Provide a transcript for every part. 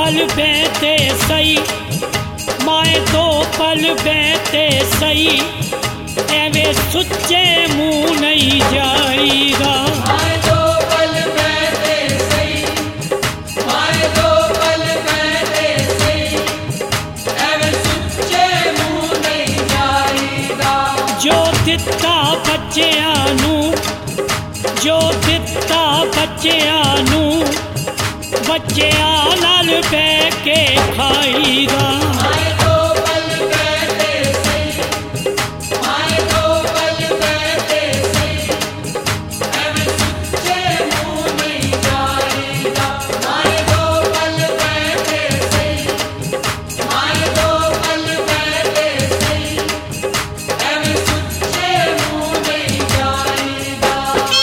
पल बेते सही, माए दो पल बेते सही, एवे सुच्चे मुँह नहीं जाईदा। माए दो पल बेते सही, माए दो पल बेते सही, एवे सुच्चे मुँह नहीं जाईदा। जो दिता बच्चियां नू, जो दिता बच्चियां नू, बच्चियां नाल बैठ के खाईदा। माए दो पल बेते सही, माए दो पल बेते सही, एवे सुच्चे मुँह नहीं जाईदा। माए दो पल बेते सही, माए दो पल बेते सही, एवे सुच्चे मुँह नहीं जाईदा।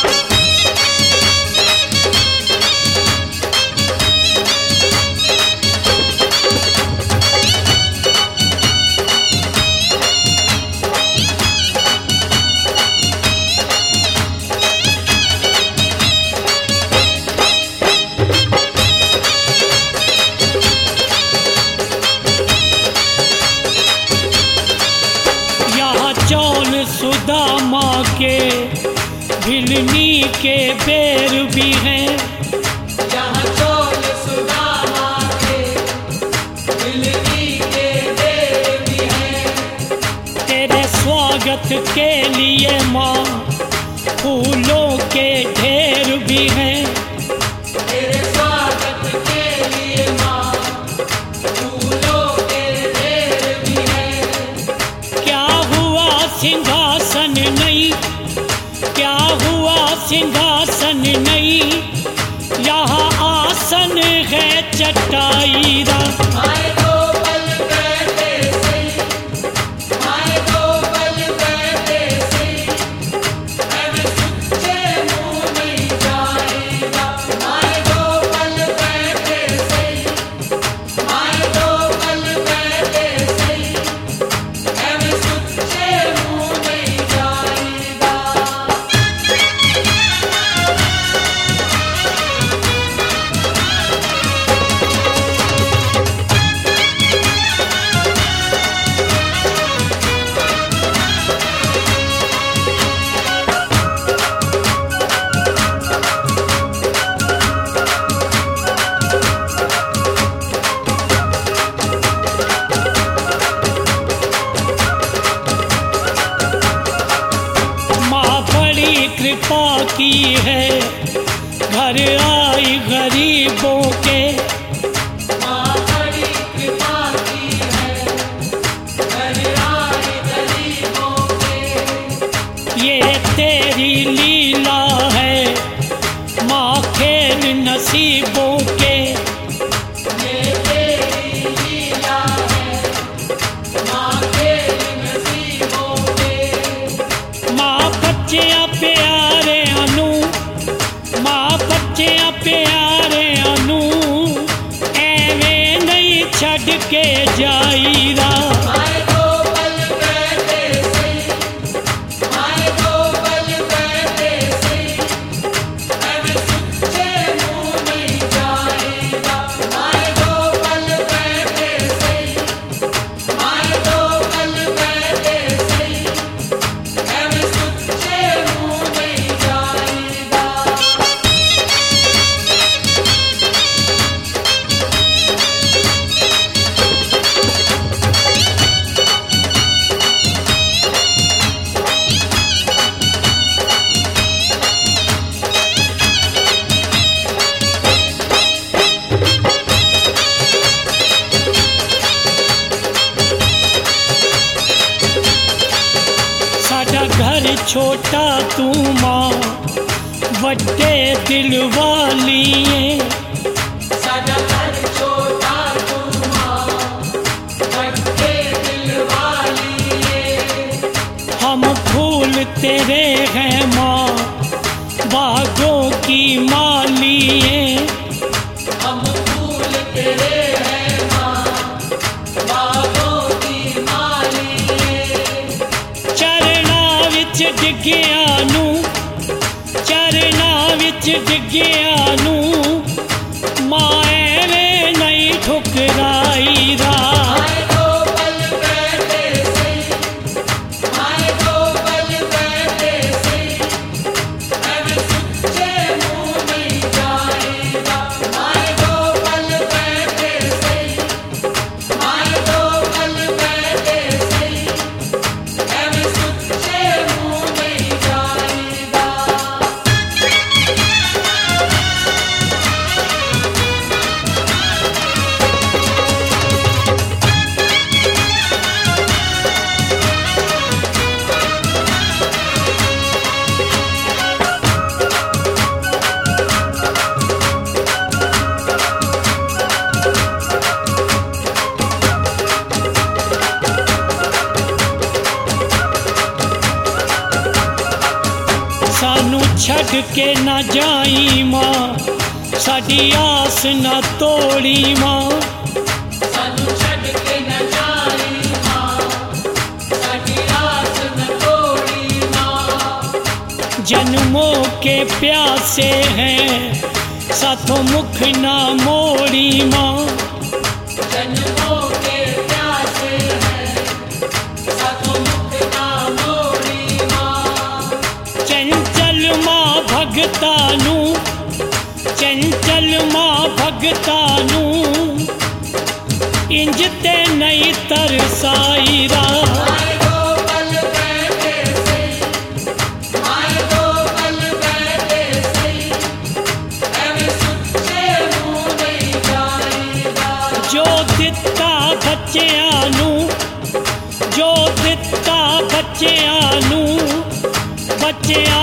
यहाँ चौल सुदामा के भिलनी के बेर भी हैं, यहाँ चौल सुदामा के भिलनी के बेर भी हैं। तेरे स्वागत के लिए माँ फूलों के ढेर भी हैं। तेरे स्वागत के लिए माँ फूलों के ढेर भी हैं। क्या हुआ सिंहासन नहीं, क्या हुआ सिंहासन नहीं, यहाँ आसन है चटाईदा। माए दो पल बेते सही, माए दो पल बेते सही, एवे सुच्चे मुँह नहीं जाईदा। माए दो पल बेते सही, माए दो पल बेते सही, एवे सुच्चे मुँह नहीं जाईदा। माँ बड़ी कृपा की है, घर आई गरीबों के। माँ बड़ी कृपा की है, घर आए गरीबों के। ये तेरी लीला है माँ, खेल नसीबों के। ये तेरी लीला है, माँ खेल नसीबों के। माँ बच्चियां प्यारे अनु, माँ बच्चियां प्यारे अनु, एवे नहीं छड़ के जाईदा। माए दो पल बेते सही, माए दो पल बेते सही, एवे सुच्चे मुँह नहीं जाईदा। माए दो पल बेते सही, माए दो पल बेते सही, एवे सुच्चे मुँह नहीं जाईदा। साडा घर छोटा तू माँ, वड्डे दिल वाली है। साडा घर छोटा तू माँ, वड्डे दिल वाली है। हम फूल तेरे हैं माँ, बागों की माली है। हम फूल तेरे हैं माँ, बागों की माली है। चरना विच डिग्गिया नू, चरना विच डिग्गिया नू, माँ एवे नहीं ठुकराई रा। माए दो पल बैठे सही, माए दो पल बैठे सही, एवें सुच्चे मुंह नहीं जाएगा। माए दो पल बैठे सही, माए दो पल बैठे सही, एवें सुच्चे मुंह नहीं जाएगा। सानू छड़ के ना जाई मां, साडी आस ना तोड़ी मां। सानू छड़ के न जाई मां, साडी आस न तोड़ी मां। जन्मों के प्यासे हैं, साथों मुख ना मोड़ी मां। जन्मों के प्यासे हैं, साथों मुख ना मोड़ी मां। चंचल मां भगतानू, चंचल मां भगतानू, इंज ते नहीं तरसाई रा। माए दो पल बैठे सही, माए दो पल बैठे सही, एवें सुच्चे मुंह नहीं जाएगा। जो दिता बच्चियां नू, जो दिता बच्चियां नू, बच्चियां